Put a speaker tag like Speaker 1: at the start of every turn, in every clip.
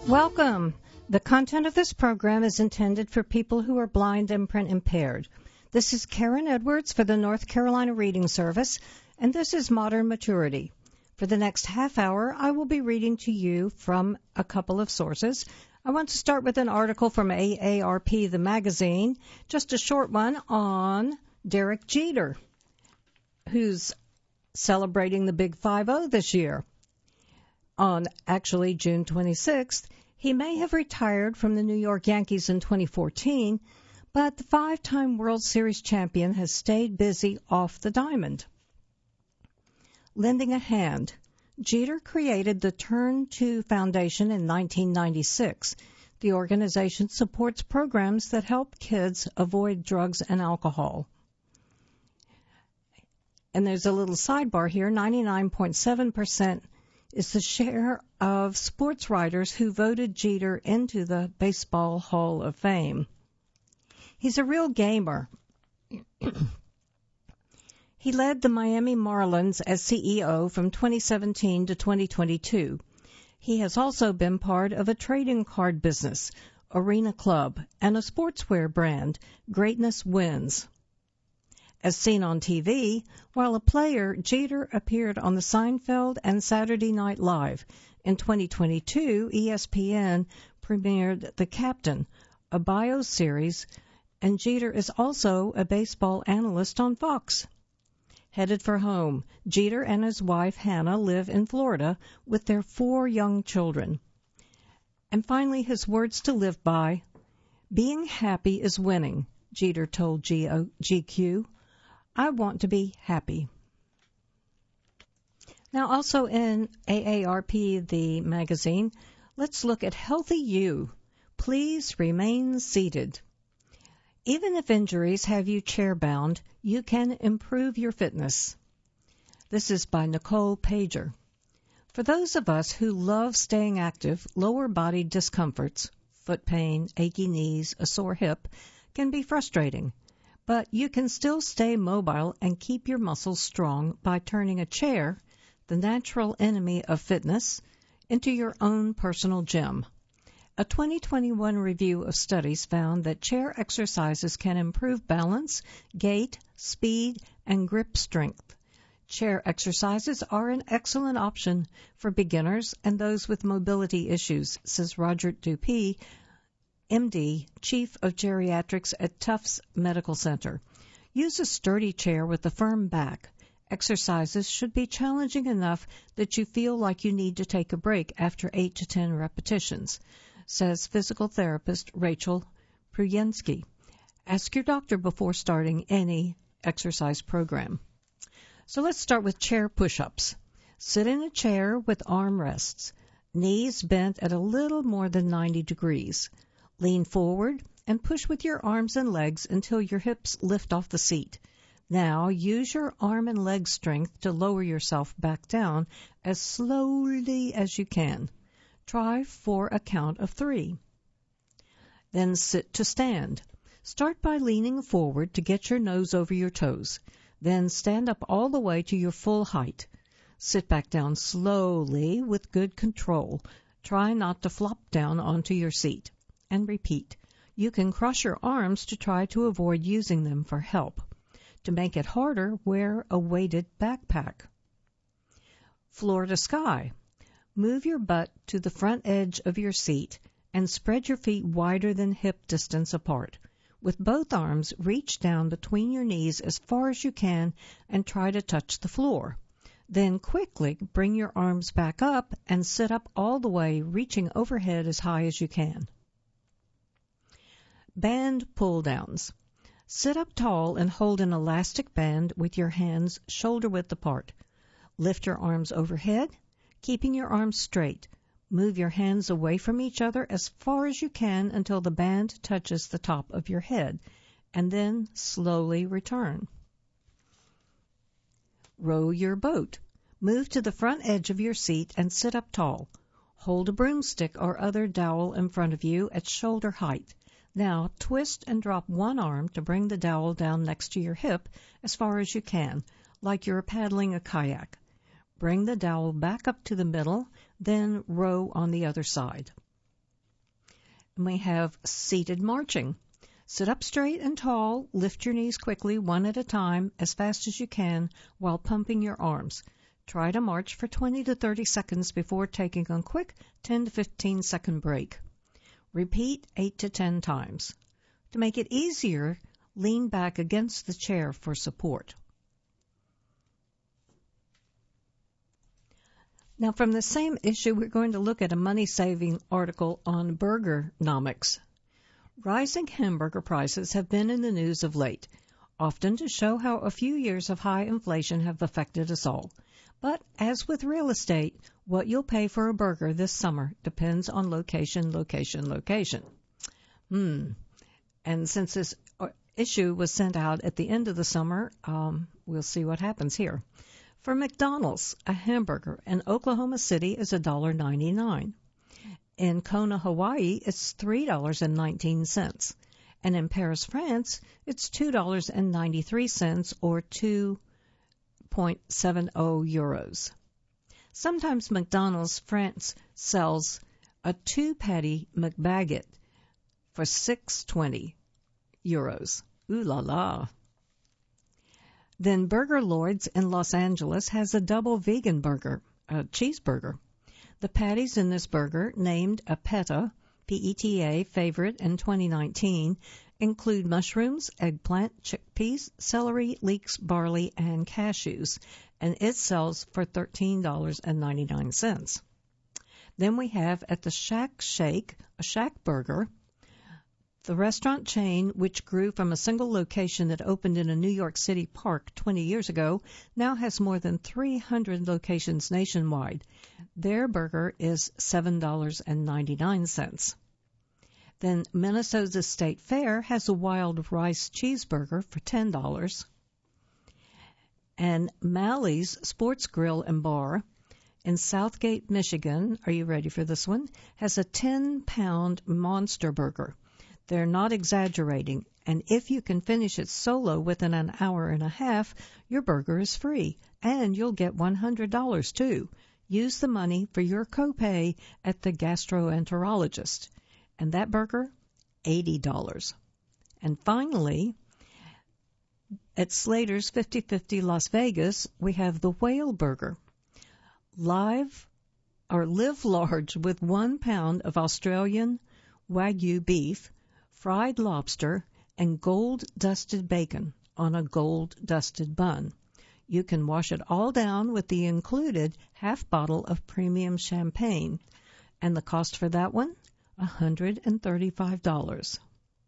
Speaker 1: Welcome. The content of this program is intended for people who are blind and print impaired. This is Karen Edwards for the North Carolina Reading Service, and this is Modern Maturity. For the next half hour, I will be reading to you from a couple of sources. I want to start with an article from AARP, the magazine, just a short one on Derek Jeter, who's celebrating the Big 5-0 this year. On actually June 26th, he may have retired from the New York Yankees in 2014, but the five-time World Series champion has stayed busy off the diamond. Lending a hand. Jeter created the Turn 2 Foundation in 1996. The organization supports programs that help kids avoid drugs and alcohol. And there's a little sidebar here, 99.7% is the share of sports writers who voted Jeter into the Baseball Hall of Fame. He's a real gamer. He led the Miami Marlins as CEO from 2017 to 2022. He has also been part of a trading card business, Arena Club, and a sportswear brand, Greatness Wins. As seen on TV, while a player, Jeter appeared on the Seinfeld and Saturday Night Live. In 2022, ESPN premiered The Captain, a bio series, and Jeter is also a baseball analyst on Fox. Headed for home, Jeter and his wife Hannah live in Florida with their 4 young children. And finally, his words to live by: "Being happy is winning," Jeter told GQ. "I want to be happy." Now, also in AARP, the magazine, let's look at Healthy You. Please remain seated. Even if injuries have you chair-bound, you can improve your fitness. This is by Nicole Pager. For those of us who love staying active, lower body discomforts, foot pain, achy knees, a sore hip, can be frustrating. But you can still stay mobile and keep your muscles strong by turning a chair, the natural enemy of fitness, into your own personal gym. A 2021 review of studies found that chair exercises can improve balance, gait, speed, and grip strength. Chair exercises are an excellent option for beginners and those with mobility issues, says Roger Dupuy, MD, Chief of Geriatrics at Tufts Medical Center. Use a sturdy chair with a firm back. Exercises should be challenging enough that you feel like you need to take a break after 8 to 10 repetitions, says physical therapist Rachel Pruyensky. Ask your doctor before starting any exercise program. So let's start with chair push-ups. Sit in a chair with arm rests, knees bent at a little more than 90 degrees. Lean forward and push with your arms and legs until your hips lift off the seat. Now use your arm and leg strength to lower yourself back down as slowly as you can. Try for a count of 3. Then sit to stand. Start by leaning forward to get your nose over your toes. Then stand up all the way to your full height. Sit back down slowly with good control. Try not to flop down onto your seat. And repeat. You can cross your arms to try to avoid using them for help. To make it harder, wear a weighted backpack. Floor to sky. Move your butt to the front edge of your seat and spread your feet wider than hip distance apart. With both arms, reach down between your knees as far as you can and try to touch the floor. Then quickly bring your arms back up and sit up all the way, reaching overhead as high as you can. Band pull-downs. Sit up tall and hold an elastic band with your hands shoulder-width apart. Lift your arms overhead, keeping your arms straight. Move your hands away from each other as far as you can until the band touches the top of your head, and then slowly return. Row your boat. Move to the front edge of your seat and sit up tall. Hold a broomstick or other dowel in front of you at shoulder height. Now twist and drop one arm to bring the dowel down next to your hip as far as you can, like you're paddling a kayak. Bring the dowel back up to the middle, then row on the other side. And we have seated marching. Sit up straight and tall, lift your knees quickly, one at a time, as fast as you can, while pumping your arms. Try to march for 20 to 30 seconds before taking a quick 10 to 15 second break. Repeat 8 to 10 times. To make it easier, lean back against the chair for support. Now, from the same issue, we're going to look at a money-saving article on Burgernomics. Rising hamburger prices have been in the news of late, often to show how a few years of high inflation have affected us all. But as with real estate, what you'll pay for a burger this summer depends on location. And since this issue was sent out at the end of the summer, we'll see what happens here. For McDonald's, a hamburger in Oklahoma City is $1.99. In Kona, Hawaii, it's $3.19. And in Paris, France, it's $2.93 or 2.70 euros. Sometimes McDonald's France sells a 2-patty McBaggot for 6.20 euros. Ooh la la. Then Burger Lords in Los Angeles has a double vegan burger, a cheeseburger. The patties in this burger, named a PETA, P-E-T-A, favorite in 2019, include mushrooms, eggplant, chickpeas, celery, leeks, barley, and cashews, and it sells for $13.99. Then we have at the Shack Shake, a Shack Burger. The restaurant chain, which grew from a single location that opened in a New York City park 20 years ago, now has more than 300 locations nationwide. Their burger is $7.99. Then Minnesota State Fair has a wild rice cheeseburger for $10. And Mally's Sports Grill and Bar in Southgate, Michigan, are you ready for this one, has a 10-pound monster burger. They're not exaggerating, and if you can finish it solo within an hour and a half, your burger is free, and you'll get $100 too. Use the money for your copay at the gastroenterologist. And that burger, $80. And finally, at Slater's 50/50 Las Vegas, we have the Whale Burger. Live large with 1 pound of Australian Wagyu beef, fried lobster, and gold-dusted bacon on a gold-dusted bun. You can wash it all down with the included half bottle of premium champagne. And the cost for that one, $135.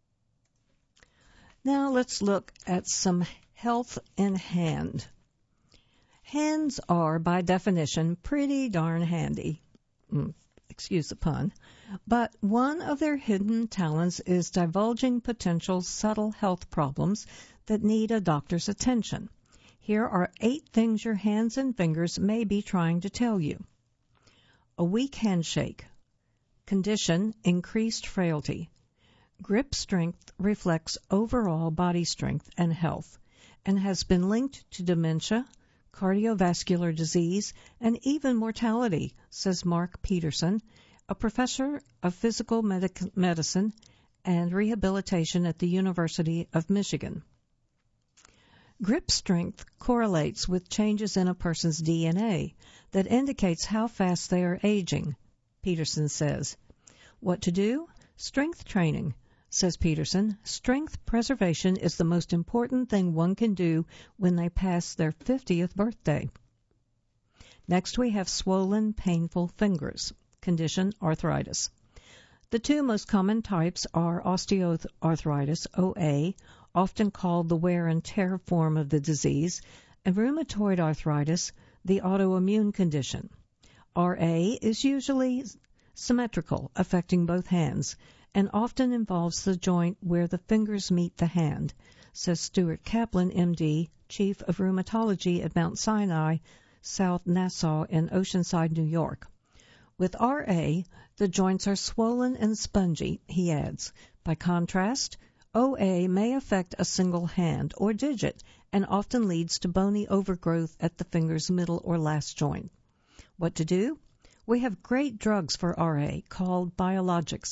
Speaker 1: Now let's look at some health in hand. Hands are, by definition, pretty darn handy. Excuse the pun. But one of their hidden talents is divulging potential subtle health problems that need a doctor's attention. Here are 8 things your hands and fingers may be trying to tell you. A weak handshake. Condition, increased frailty. Grip strength reflects overall body strength and health and has been linked to dementia, cardiovascular disease, and even mortality, says Mark Peterson, a professor of physical medicine and rehabilitation at the University of Michigan. Grip strength correlates with changes in a person's DNA that indicates how fast they are aging, Peterson says. What to do? Strength training, says Peterson. Strength preservation is the most important thing one can do when they pass their 50th birthday. Next, we have swollen, painful fingers. Condition, arthritis. The 2 most common types are osteoarthritis, OA, often called the wear and tear form of the disease, and rheumatoid arthritis, the autoimmune condition. RA is usually symmetrical, affecting both hands, and often involves the joint where the fingers meet the hand, says Stuart Kaplan, MD, Chief of Rheumatology at Mount Sinai, South Nassau in Oceanside, New York. With RA, the joints are swollen and spongy, he adds. By contrast, OA may affect a single hand or digit and often leads to bony overgrowth at the finger's middle or last joint. What to do? We have great drugs for RA called biologics.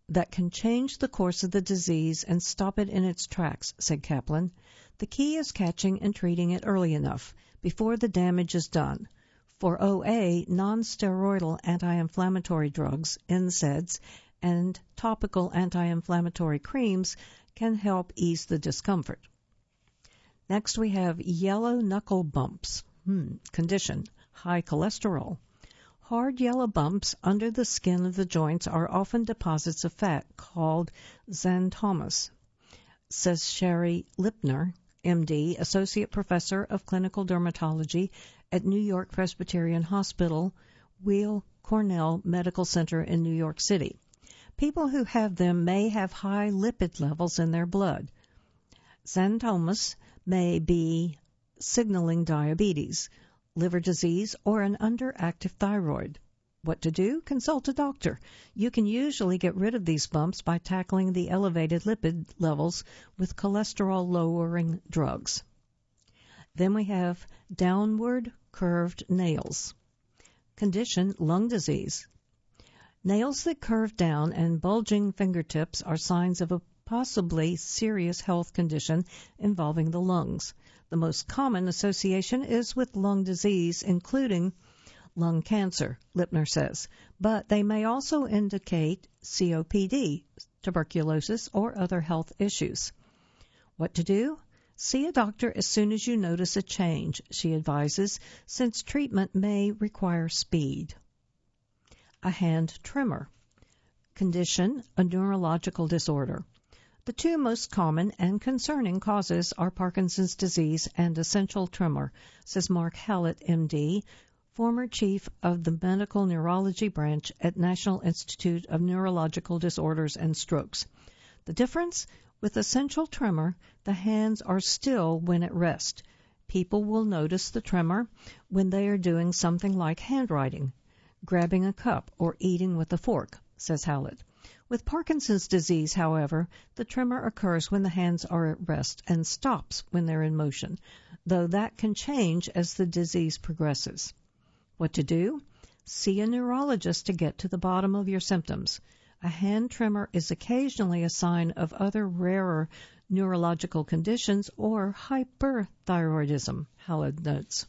Speaker 1: that can change the course of the disease and stop it in its tracks, said Kaplan. The key is catching and treating it early enough, before the damage is done. For OA, non-steroidal anti-inflammatory drugs, NSAIDs, and topical anti-inflammatory creams can help ease the discomfort. Next we have yellow knuckle bumps. Condition, high cholesterol. Hard yellow bumps under the skin of the joints are often deposits of fat called xanthomas, says Sherry Lipner, MD, Associate Professor of Clinical Dermatology at New York Presbyterian Hospital, Weill Cornell Medical Center in New York City. People who have them may have high lipid levels in their blood. Xanthomas may be signaling diabetes, liver disease, or an underactive thyroid. What to do? Consult a doctor. You can usually get rid of these bumps by tackling the elevated lipid levels with cholesterol-lowering drugs. Then we have downward curved nails. Condition, lung disease. Nails that curve down and bulging fingertips are signs of a possibly serious health condition involving the lungs. The most common association is with lung disease, including lung cancer, Lipner says, but they may also indicate COPD, tuberculosis, or other health issues. What to do? See a doctor as soon as you notice a change, she advises, since treatment may require speed. A hand tremor. Condition, a neurological disorder. The two most common and concerning causes are Parkinson's disease and essential tremor, says Mark Hallett, MD, former chief of the medical neurology branch at National Institute of Neurological Disorders and Strokes. The difference? With essential tremor, the hands are still when at rest. People will notice the tremor when they are doing something like handwriting, grabbing a cup, or eating with a fork, says Hallett. With Parkinson's disease, however, the tremor occurs when the hands are at rest and stops when they're in motion, though that can change as the disease progresses. What to do? See a neurologist to get to the bottom of your symptoms. A hand tremor is occasionally a sign of other rarer neurological conditions or hyperthyroidism, Hallett notes.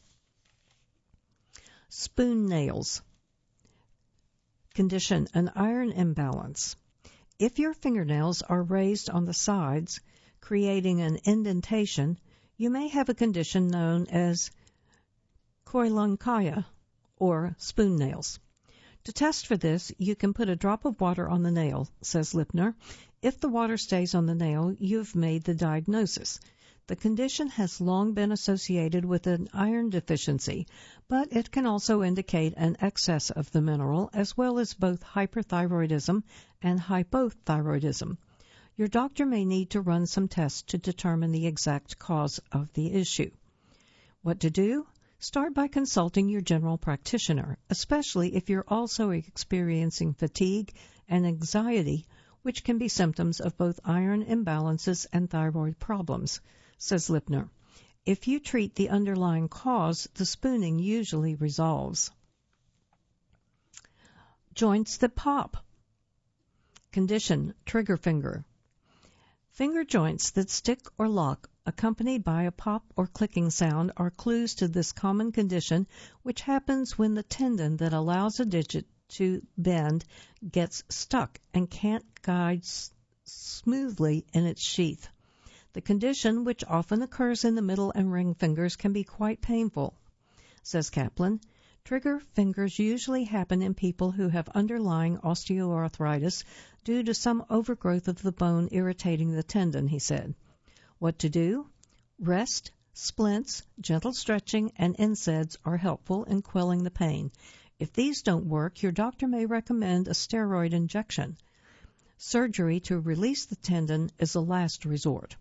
Speaker 1: Spoon nails. Condition, an iron imbalance. If your fingernails are raised on the sides, creating an indentation, you may have a condition known as koilonchia, or spoon nails. To test for this, you can put a drop of water on the nail, says Lipner. If the water stays on the nail, you've made the diagnosis. The condition has long been associated with an iron deficiency, but it can also indicate an excess of the mineral, as well as both hyperthyroidism and hypothyroidism. Your doctor may need to run some tests to determine the exact cause of the issue. What to do? Start by consulting your general practitioner, especially if you're also experiencing fatigue and anxiety, which can be symptoms of both iron imbalances and thyroid problems, says Lipner. If you treat the underlying cause, the spooning usually resolves. Joints that pop. Condition, trigger finger. Finger joints that stick or lock, accompanied by a pop or clicking sound, are clues to this common condition, which happens when the tendon that allows a digit to bend gets stuck and can't guide smoothly in its sheath. The condition, which often occurs in the middle and ring fingers, can be quite painful, says Kaplan. Trigger fingers usually happen in people who have underlying osteoarthritis due to some overgrowth of the bone irritating the tendon, he said. What to do? Rest, splints, gentle stretching, and NSAIDs are helpful in quelling the pain. If these don't work, your doctor may recommend a steroid injection. Surgery to release the tendon is a last resort.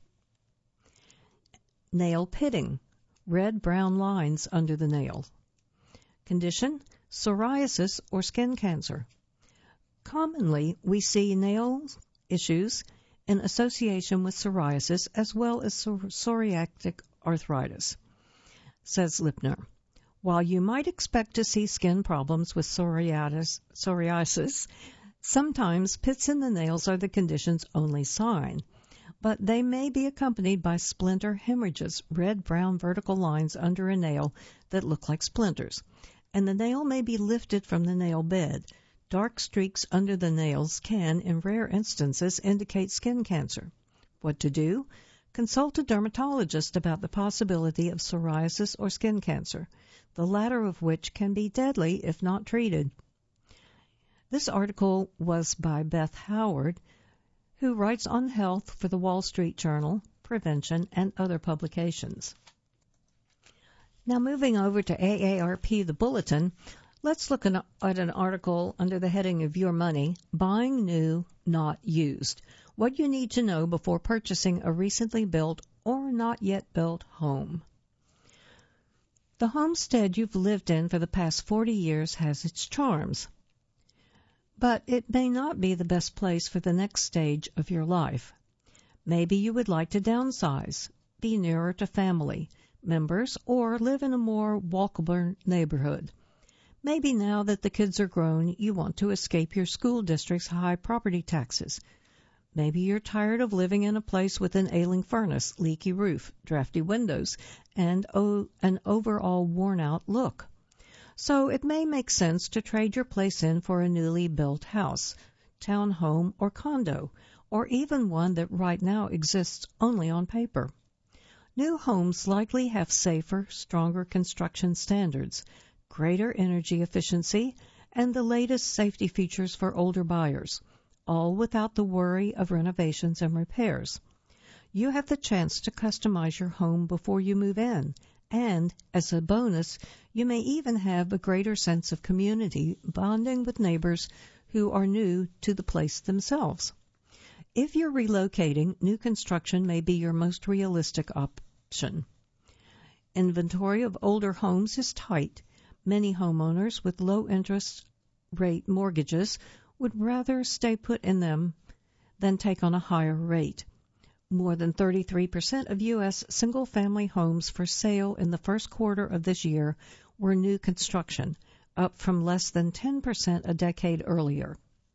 Speaker 1: Nail pitting, red-brown lines under the nail. Condition, psoriasis or skin cancer. Commonly, we see nail issues in association with psoriasis as well as psoriatic arthritis, says Lipner. While you might expect to see skin problems with psoriasis, Sometimes pits in the nails are the condition's only sign, but they may be accompanied by splinter hemorrhages, red-brown vertical lines under a nail that look like splinters, and the nail may be lifted from the nail bed. Dark streaks under the nails can, in rare instances, indicate skin cancer. What to do? Consult a dermatologist about the possibility of psoriasis or skin cancer, the latter of which can be deadly if not treated. This article was by Beth Howard, who writes on health for the Wall Street Journal, Prevention, and other publications. Now moving over to AARP, the Bulletin, let's look at an article under the heading of Your Money, Buying New, Not Used. What you need to know before purchasing a recently built or not yet built home. The homestead you've lived in for the past 40 years has its charms, but it may not be the best place for the next stage of your life. Maybe you would like to downsize, be nearer to family members, or live in a more walkable neighborhood. Maybe now that the kids are grown, you want to escape your school district's high property taxes. Maybe you're tired of living in a place with an ailing furnace, leaky roof, drafty windows, and an overall worn-out look. So it may make sense to trade your place in for a newly built house, townhome, or condo, or even one that right now exists only on paper. New homes likely have safer, stronger construction standards, greater energy efficiency, and the latest safety features for older buyers, all without the worry of renovations and repairs. You have the chance to customize your home before you move in, and, as a bonus, you may even have a greater sense of community, bonding with neighbors who are new to the place themselves. If you're relocating, new construction may be your most realistic option. Inventory of older homes is tight. Many homeowners with low interest rate mortgages would rather stay put in them than take on a higher rate. More than 33% of U.S. single-family homes for sale in the first quarter of this year were new construction, up from less than 10% a decade earlier.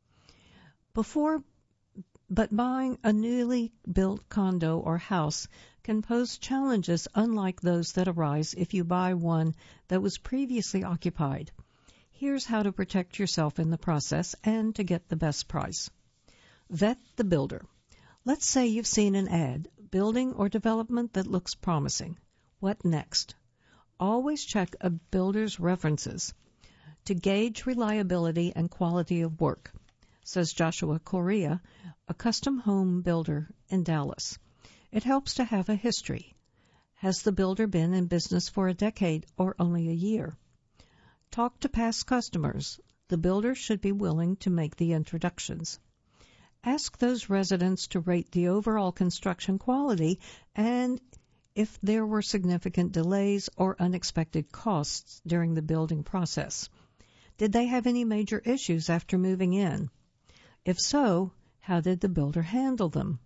Speaker 1: But buying a newly built condo or house can pose challenges unlike those that arise if you buy one that was previously occupied. Here's how to protect yourself in the process and to get the best price. Vet the builder. Let's say you've seen an ad, building or development that looks promising. What next? Always check a builder's references to gauge reliability and quality of work, says Joshua Correa, a custom home builder in Dallas. It helps to have a history. Has the builder been in business for a decade or only a year? Talk to past customers. The builder should be willing to make the introductions. Ask those residents to rate the overall construction quality and if there were significant delays or unexpected costs during the building process. Did they have any major issues after moving in? If so, how did the builder handle them?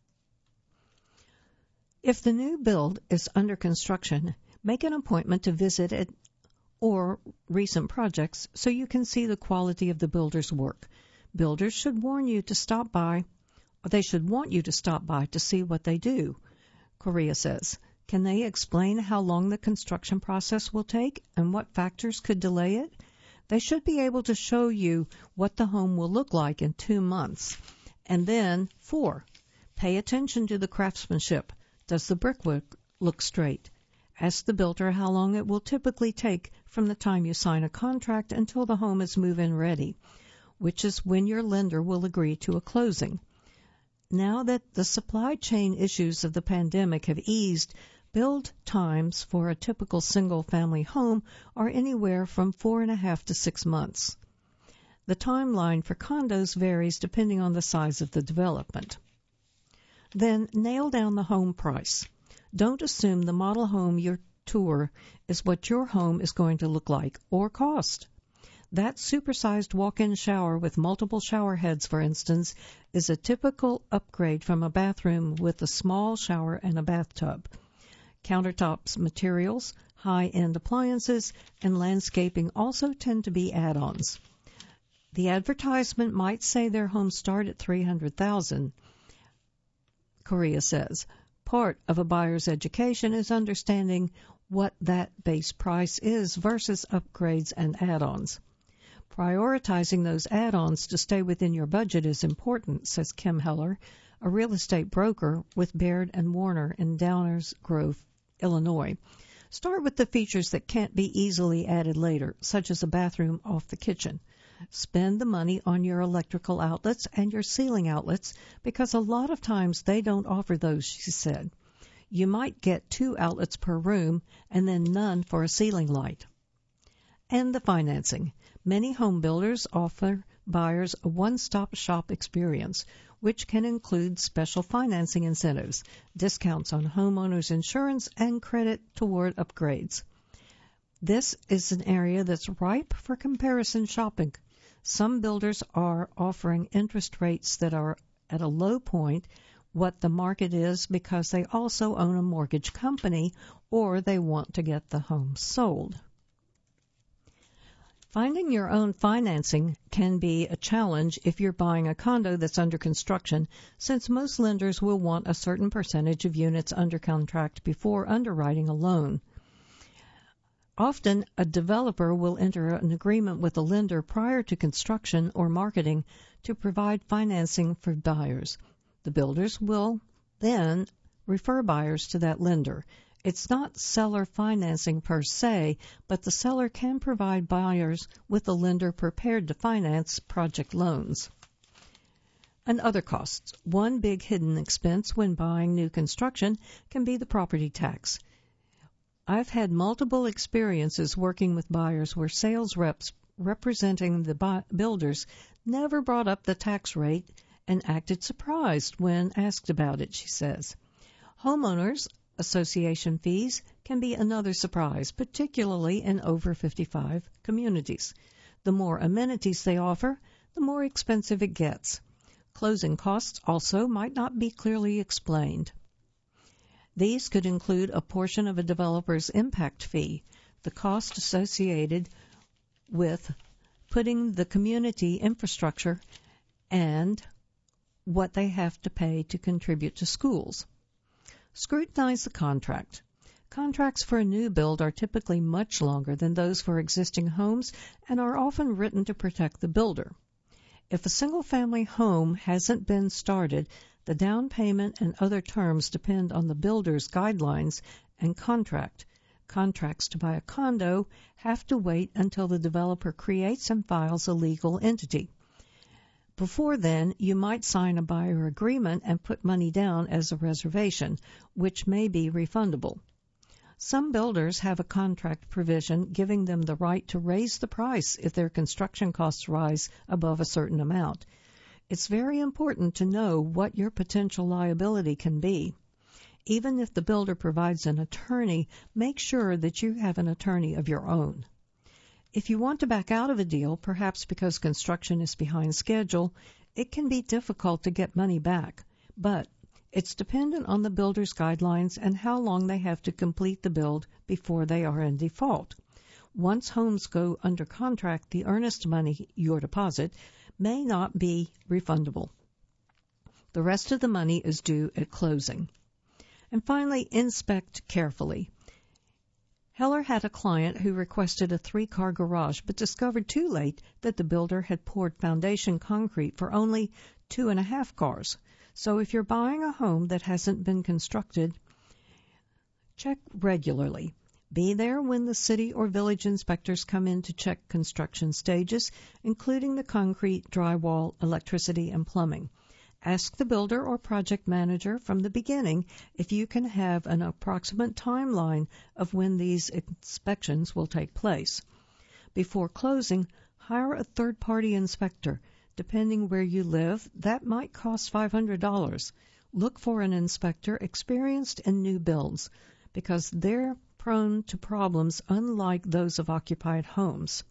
Speaker 1: If the new build is under construction, make an appointment to visit it or recent projects so you can see the quality of the builder's work. Builders should warn you to stop by, or they should want you to stop by to see what they do, Correa says. Can they explain how long the construction process will take and what factors could delay it? They should be able to show you what the home will look like in 2 months. And then, 4, pay attention to the craftsmanship. Does the brickwork look straight? Ask the builder how long it will typically take from the time you sign a contract until the home is move-in ready, which is when your lender will agree to a closing. Now that the supply chain issues of the pandemic have eased, build times for a typical single-family home are anywhere from 4.5 to 6 months. The timeline for condos varies depending on the size of the development. Then nail down the home price. Don't assume the model home you tour is what your home is going to look like or cost. That supersized walk-in shower with multiple shower heads, for instance, is a typical upgrade from a bathroom with a small shower and a bathtub. Countertops, materials, high-end appliances, and landscaping also tend to be add-ons. The advertisement might say their homes start at $300,000, Correa says. Part of a buyer's education is understanding what that base price is versus upgrades and add-ons. Prioritizing those add-ons to stay within your budget is important, says Kim Heller, a real estate broker with Baird and Warner in Downers Grove, Illinois. Start with the features that can't be easily added later, such as a bathroom off the kitchen. Spend the money on your electrical outlets and your ceiling outlets because a lot of times they don't offer those, she said. You might get 2 outlets per room and then none for a ceiling light. And the financing. Many home builders offer buyers a one-stop shop experience, which can include special financing incentives, discounts on homeowners insurance, and credit toward upgrades. This is an area that's ripe for comparison shopping. Some builders are offering interest rates that are at a low point, what the market is, because they also own a mortgage company or they want to get the home sold. Finding your own financing can be a challenge if you're buying a condo that's under construction, since most lenders will want a certain percentage of units under contract before underwriting a loan. Often, a developer will enter an agreement with a lender prior to construction or marketing to provide financing for buyers. The builders will then refer buyers to that lender. It's not seller financing per se, but the seller can provide buyers with a lender prepared to finance project loans. And other costs. One big hidden expense when buying new construction can be the property tax. I've had multiple experiences working with buyers where sales reps representing the builders never brought up the tax rate and acted surprised when asked about it, she says. Homeowners association fees can be another surprise, particularly in over 55 communities. The more amenities they offer, the more expensive it gets. Closing costs also might not be clearly explained. These could include a portion of a developer's impact fee, the cost associated with putting the community infrastructure, and what they have to pay to contribute to schools. Scrutinize the contract. Contracts for a new build are typically much longer than those for existing homes and are often written to protect the builder. If a single-family home hasn't been started, the down payment and other terms depend on the builder's guidelines and contract. Contracts to buy a condo have to wait until the developer creates and files a legal entity. Before then, you might sign a buyer agreement and put money down as a reservation, which may be refundable. Some builders have a contract provision giving them the right to raise the price if their construction costs rise above a certain amount. It's very important to know what your potential liability can be. Even if the builder provides an attorney, make sure that you have an attorney of your own. If you want to back out of a deal, perhaps because construction is behind schedule, it can be difficult to get money back, but it's dependent on the builder's guidelines and how long they have to complete the build before they are in default. Once homes go under contract, the earnest money, your deposit, may not be refundable. The rest of the money is due at closing. And finally, inspect carefully. Heller had a client who requested a 3-car garage but discovered too late that the builder had poured foundation concrete for only 2.5 cars. So if you're buying a home that hasn't been constructed, check regularly. Be there when the city or village inspectors come in to check construction stages, including the concrete, drywall, electricity, and plumbing. Ask the builder or project manager from the beginning if you can have an approximate timeline of when these inspections will take place. Before closing, hire a third-party inspector. Depending where you live, that might cost $500. Look for an inspector experienced in new builds because they're prone to problems unlike those of occupied homes.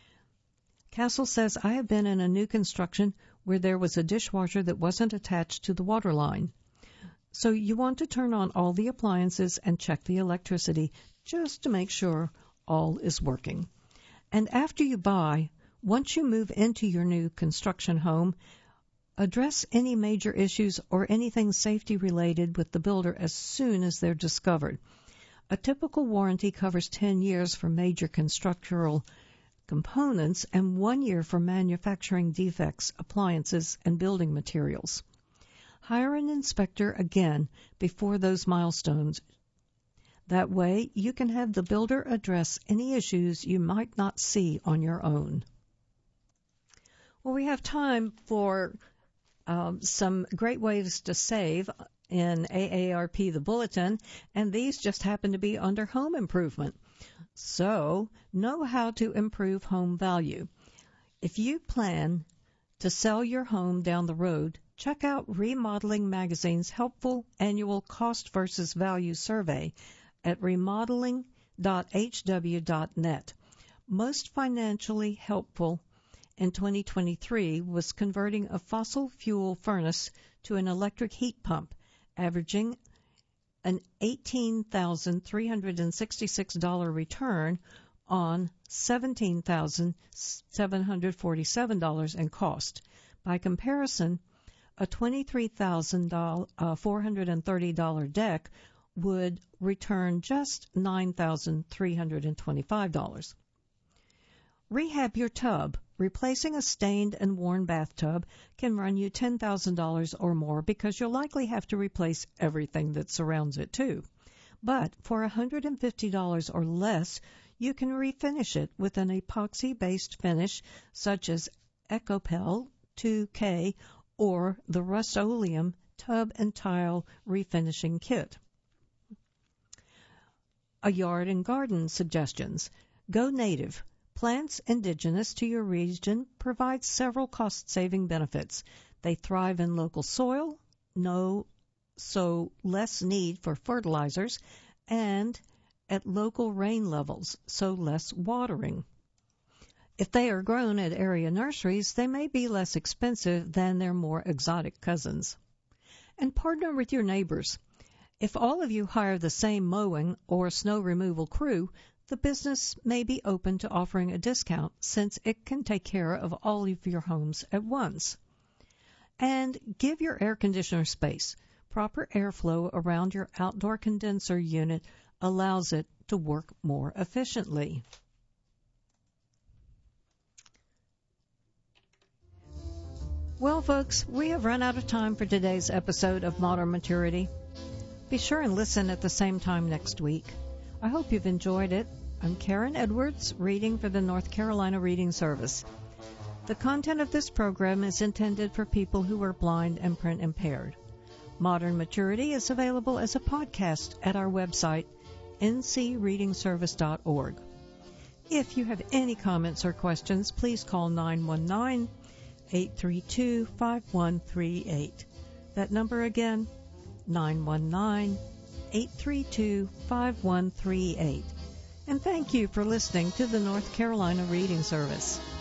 Speaker 1: Castle says, I have been in a new construction where there was a dishwasher that wasn't attached to the water line. So you want to turn on all the appliances and check the electricity just to make sure all is working. And after you buy, Once you move into your new construction home, address any major issues or anything safety related with the builder as soon as they're discovered. A typical warranty covers 10 years for major constructional components and 1 year for manufacturing defects, appliances, and building materials. Hire an inspector again before those milestones. That way, you can have the builder address any issues you might not see on your own. Well, we have time for some great ways to save in AARP, the bulletin, and these just happen to be under home improvement. So, know how to improve home value. If you plan to sell your home down the road, check out Remodeling Magazine's helpful annual cost versus value survey at remodeling.hw.net. Most financially helpful in 2023 was converting a fossil fuel furnace to an electric heat pump, averaging an $18,366 return on $17,747 in cost. By comparison, a $23,430 deck would return just $9,325. Rehab your tub. Replacing a stained and worn bathtub can run you $10,000 or more because you'll likely have to replace everything that surrounds it too. But for $150 or less, you can refinish it with an epoxy-based finish such as Ecopel 2K or the Rust-Oleum Tub and Tile Refinishing Kit. A yard and garden suggestions. Go native. Plants indigenous to your region provide several cost-saving benefits. They thrive in local soil, so less need for fertilizers, and at local rain levels, so less watering. If they are grown at area nurseries, they may be less expensive than their more exotic cousins. And partner with your neighbors. If all of you hire the same mowing or snow removal crew, the business may be open to offering a discount since it can take care of all of your homes at once. And give your air conditioner space. Proper airflow around your outdoor condenser unit allows it to work more efficiently. Well, folks, we have run out of time for today's episode of Modern Maturity. Be sure and listen at the same time next week. I hope you've enjoyed it. I'm Karen Edwards, reading for the North Carolina Reading Service. The content of this program is intended for people who are blind and print impaired. Modern Maturity is available as a podcast at our website, ncreadingservice.org. If you have any comments or questions, please call 919-832-5138. That number again, 919-832-5138. And thank you for listening to the North Carolina Reading Service.